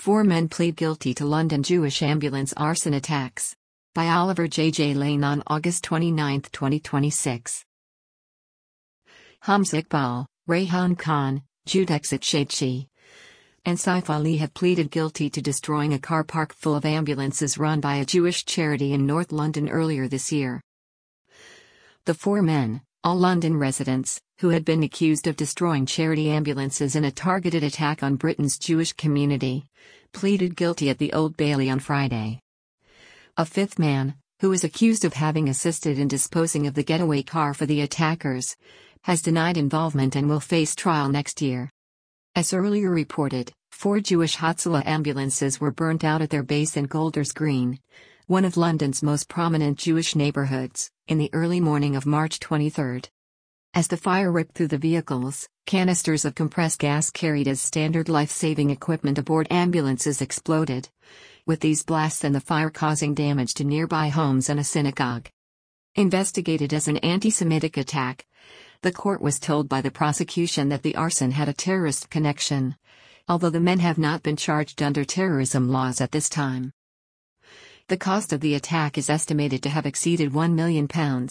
4 men plead guilty to London Jewish ambulance arson attacks. By Oliver J. Lane on August 29, 2026. Hamza Iqbal, Rayhan Khan, Judexit Sheikhi, and Saif Ali have pleaded guilty to destroying a car park full of ambulances run by a Jewish charity in North London earlier this year. The 4 men, all London residents, who had been accused of destroying charity ambulances in a targeted attack on Britain's Jewish community, pleaded guilty at the Old Bailey on Friday. A 5th man, who is accused of having assisted in disposing of the getaway car for the attackers, has denied involvement and will face trial next year. As earlier reported, 4 Jewish Hatzalah ambulances were burnt out at their base in Golders Green, one of London's most prominent Jewish neighborhoods, in the early morning of March 23. As the fire ripped through the vehicles, canisters of compressed gas carried as standard life-saving equipment aboard ambulances exploded, with these blasts and the fire causing damage to nearby homes and a synagogue. Investigated as an anti-Semitic attack, the court was told by the prosecution that the arson had a terrorist connection, although the men have not been charged under terrorism laws at this time. The cost of the attack is estimated to have exceeded £1 million,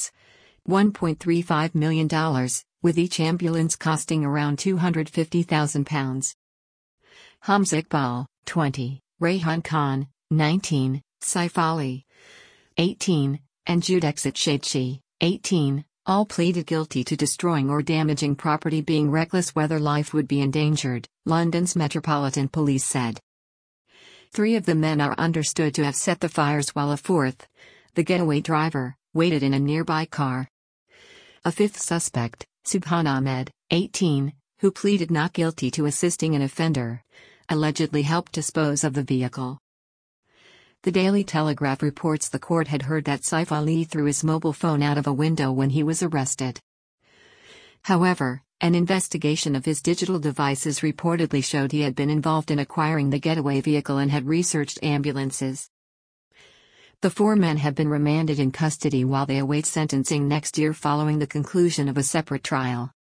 $1.35 million, with each ambulance costing around £250,000. Hamza Iqbal, 20, Rayhan Khan, 19, Saif Ali, 18, and Judexit Sheikhi, 18, all pleaded guilty to destroying or damaging property being reckless whether life would be endangered, London's Metropolitan Police said. 3 of the men are understood to have set the fires while a 4th, the getaway driver, waited in a nearby car. A 5th suspect, Subhan Ahmed, 18, who pleaded not guilty to assisting an offender, allegedly helped dispose of the vehicle. The Daily Telegraph reports the court had heard that Saif Ali threw his mobile phone out of a window when he was arrested. However, an investigation of his digital devices reportedly showed he had been involved in acquiring the getaway vehicle and had researched ambulances. The 4 men have been remanded in custody while they await sentencing next year following the conclusion of a separate trial.